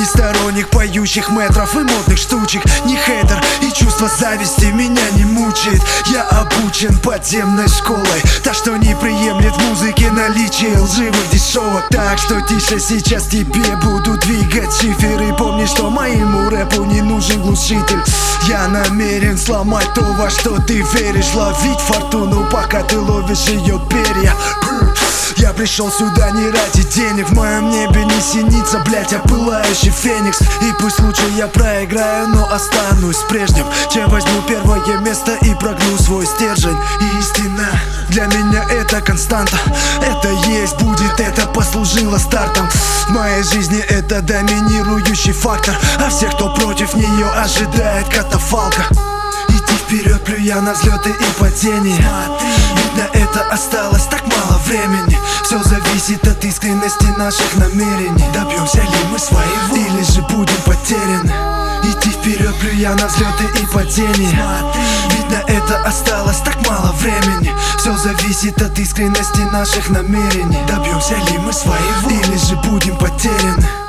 Не сторонник поющих метров и модных штучек, не хейтер, и чувство зависти меня не мучает. Я обучен подземной школой, та, что не приемлет музыки наличие лживых дешевок. Так что тише, сейчас тебе буду двигать шиферы. Помни, что моему рэпу не нужен глушитель. Я намерен сломать то, во что ты веришь. Ловить фортуну, пока ты ловишь ее перья. Я пришел сюда не ради денег, в моем небе не синица, блять, а пылающий феникс. И пусть лучше я проиграю, но останусь прежним, чем возьму первое место и прогну свой стержень. И истина для меня это константа, это есть, будет, это послужило стартом. В моей жизни это доминирующий фактор, а всех, кто против нее, ожидает катафалка. Идти вперед, плюя на взлеты и падения. Ведь на это осталось так мало времени. Все зависит от искренности наших намерений. Добьемся ли мы своего, или же будем потеряны? Идти вперед, плюя на взлеты и падения. Ведь на это осталось так мало времени. Все зависит от искренности наших намерений. Добьемся ли мы своего, или же будем потеряны?